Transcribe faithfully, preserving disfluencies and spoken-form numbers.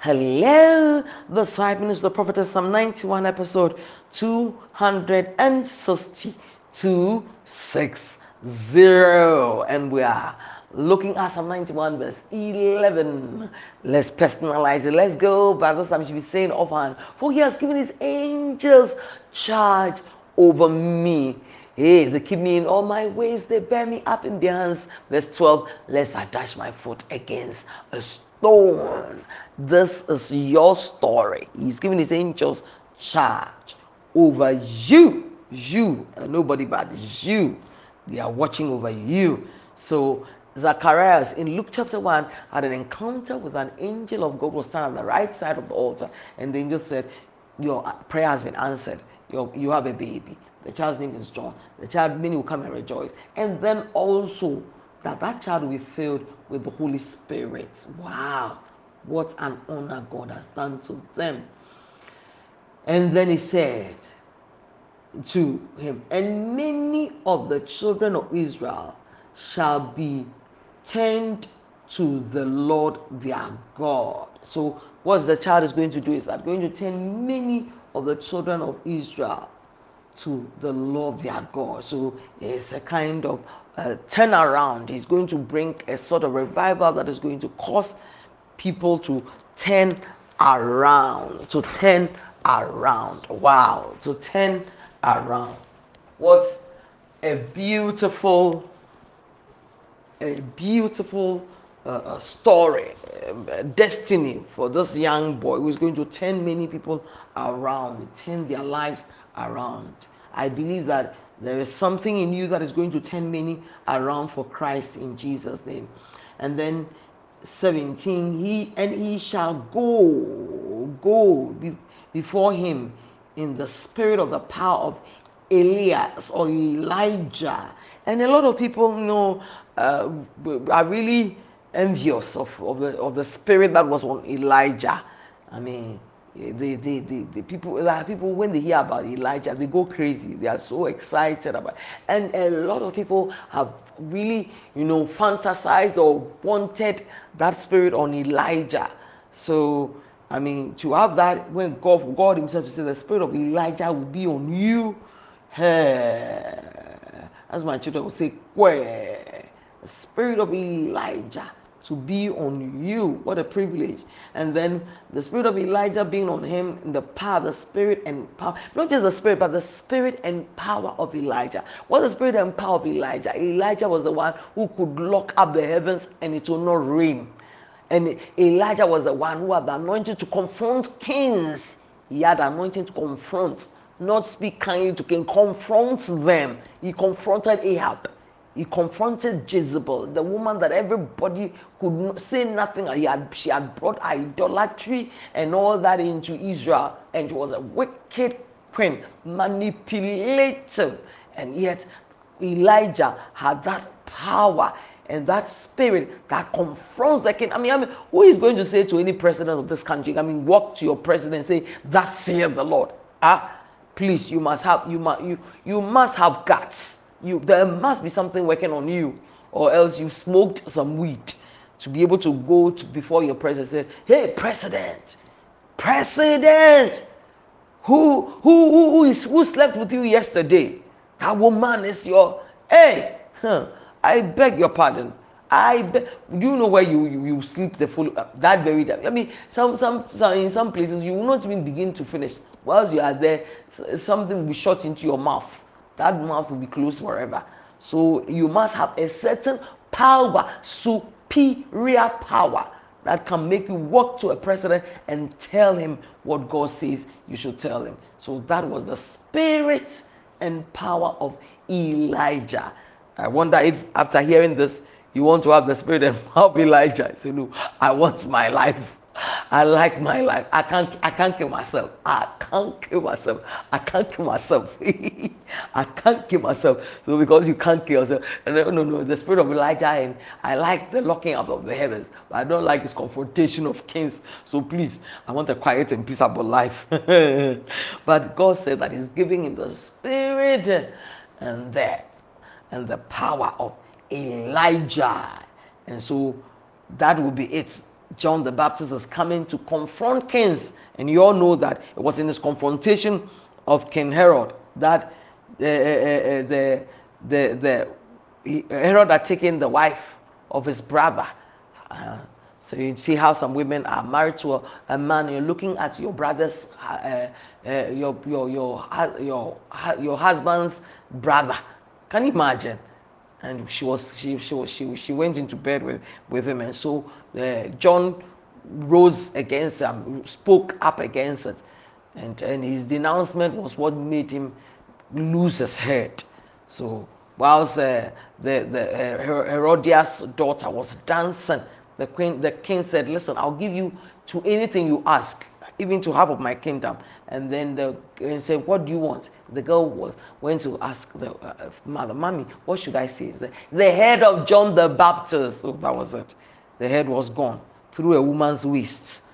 Hello, the Side Minister Prophetess Psalm ninety-one, episode two hundred sixty-two, six zero. And we are looking at Psalm ninety-one, verse eleven. Let's personalize it. Let's go. By this time, you should be saying offhand, for he has given his angels charge over me. Hey, they keep me in all my ways, they bear me up in their hands. Verse twelve, lest I dash my foot against a stone. This is your story. He's giving his angels charge over you. You, and nobody but you. They are watching over you. So Zacharias in Luke chapter one had an encounter with an angel of God, was standing on the right side of the altar, and the angel said, your prayer has been answered. Your, you have a baby. The child's name is John. The child, many will come and rejoice. And then also that that child will be filled with the Holy Spirit. Wow, what an honor God has done to them. And then he said to him, and many of the children of Israel shall be turned to the Lord their God. So what the child is going to do is that going to turn many of the children of Israel to the Lord their God. So it's a kind of uh, turnaround. He's going to bring a sort of revival that is going to cause people to turn around, to turn around. Wow, to turn around. What a beautiful, a beautiful uh, story, uh, destiny for this young boy who is going to turn many people around, turn their lives around. I believe that there is something in you that is going to turn many around for Christ in Jesus' name. And then seventeen, he and he shall go, go be, before him in the spirit of the power of Elias or Elijah. And a lot of people, you know, uh, are really envious of, of the of the spirit that was on Elijah. I mean, the the, the, the people, like people, when they hear about Elijah, they go crazy. They are so excited about it. And a lot of people have really, you know, fantasized or wanted that spirit on Elijah. So, I mean, to have that, when God, God himself says the spirit of Elijah will be on you, hey, as my children would say, where the spirit of Elijah to be on you. What a privilege. And then the spirit of Elijah being on him in the power, the spirit and power, not just the spirit, but the spirit and power of Elijah. What the spirit and power of Elijah? Elijah was the one who could lock up the heavens and it will not rain. And Elijah was the one who had the anointing to confront kings. He had the anointing to confront, not speak kindly to king, confront them. He confronted Ahab. He confronted Jezebel, the woman that everybody could say nothing. He had, she had brought idolatry and all that into Israel, and she was a wicked queen, manipulative. And yet Elijah had that power and that spirit that confronts the king. I mean, I mean, who is going to say to any president of this country, I mean, walk to your president and say, "Thus saith the Lord"? Ah, please, you must have, you must, you, you must have guts. You, there must be something working on you, or else you smoked some weed to be able to go to before your president and say, "Hey, president, president, who, who, who, who is who slept with you yesterday? That woman is your, hey, huh, I beg your pardon. I beg, do you know where you, you, you sleep the full uh, that very day? I mean, some, some some in some places you will not even begin to finish. Whilst you are there, something will be shot into your mouth. That mouth will be closed forever. So you must have a certain power, superior power, that can make you walk to a president and tell him what God says you should tell him. So that was the spirit and power of Elijah. I wonder if after hearing this, you want to have the spirit and power of Elijah. I say, no, I want my life. I like my life. I can't I can't kill myself. I can't kill myself. I can't kill myself. I can't kill myself. So because you can't kill yourself. And no, no, no. The spirit of Elijah, and I like the locking up of the heavens, but I don't like this confrontation of kings. So please, I want a quiet and peaceable life. But God said that He's giving him the spirit and the and the power of Elijah. And so that will be it. John the Baptist is coming to confront kings. And you all know that it was in this confrontation of King Herod that uh, uh, uh, the, the, the, he, Herod had taken the wife of his brother. Uh, so you see how some women are married to a, a man. You're looking at your brother's, uh, uh, your, your, your, your, your husband's brother. Can you imagine? And she was she she she, she went into bed with with him, and so uh, John rose against him, spoke up against it, and and his denouncement was what made him lose his head. So whilst uh, the the uh, Herodias' daughter was dancing, the queen the king said, "Listen, I'll give you to anything you ask, even to half of my kingdom." And then the king said, "What do you want?" The girl went to ask the uh, mother, "Mommy, what should I say?" He said, "The head of John the Baptist." So that was it. The head was gone through a woman's waist.